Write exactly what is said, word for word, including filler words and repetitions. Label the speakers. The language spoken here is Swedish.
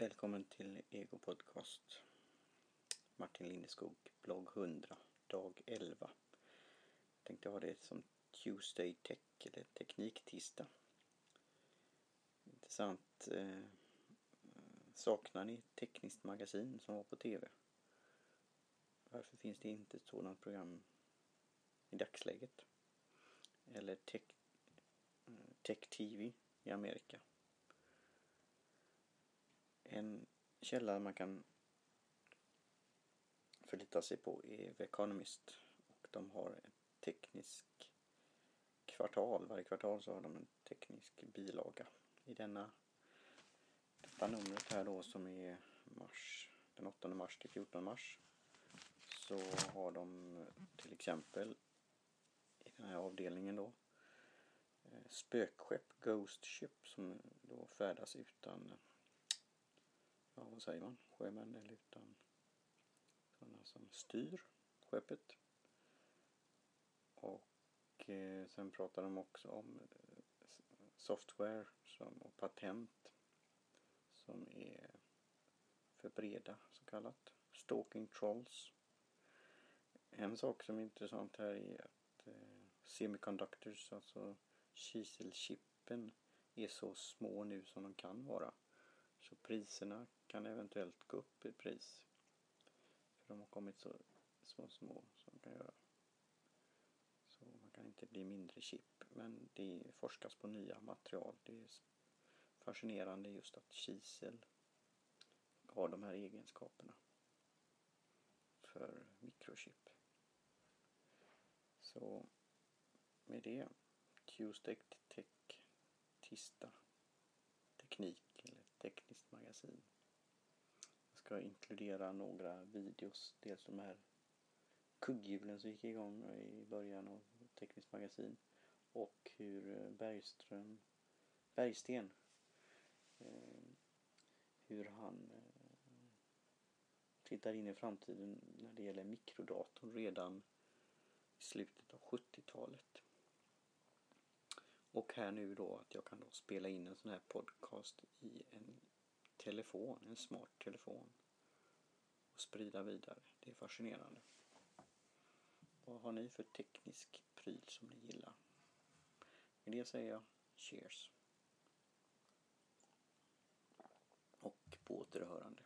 Speaker 1: Välkommen till Ego Podcast. Martin Lindeskog, blogg hundra, dag elva. Jag tänkte ha det som Tuesday Tech eller Tekniktisdag. Intressant. Eh, saknar ni Tekniskt magasin som var på tv? Varför finns det inte ett sådant program i dagsläget? Eller Tech, Tech T V i Amerika? En källa man kan förlita sig på är The Economist, och de har en teknisk kvartal. Varje kvartal så har de en teknisk bilaga. I denna detta numret här då, som är mars, den åttonde mars till fjortonde mars, så har de till exempel i den här avdelningen då spökskepp, Ghost Ship, som då färdas utan, ja vad säger man, sjömän, eller utan sådana som styr skeppet. Och eh, sen pratar de också om eh, software som, och patent som är för breda, så kallat. Stalking trolls. En sak som är intressant här är att eh, semiconductors, alltså kiselchippen, är så små nu som de kan vara. Så priserna kan eventuellt gå upp i pris. För de har kommit så, så små som de kan göra. Så man kan inte bli mindre chip. Men det forskas på nya material. Det är fascinerande just att kisel har de här egenskaperna för mikrochip. Så med det, Tuesday Tech, tisdag, teknik eller tekniskt magasin. Jag ska inkludera några videos, dels de här kugghjulen som gick igång i början av tekniskt magasin, och hur Bergström, Bergsten, eh, hur han eh, tittar in i framtiden när det gäller mikrodatorn redan i slutet av sjuttiotalet. Och här nu då att jag kan då spela in en sån här podcast i en telefon, en smart telefon, och sprida vidare. Det är fascinerande. Vad har ni för teknisk pryl som ni gillar? Med det säger jag cheers. Och på återhörande.